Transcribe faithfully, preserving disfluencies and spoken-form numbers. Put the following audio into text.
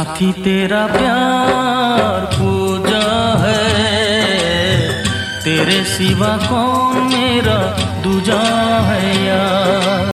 साथी तेरा प्यार पूजा है, तेरे सिवा कौन मेरा दूजा है यार।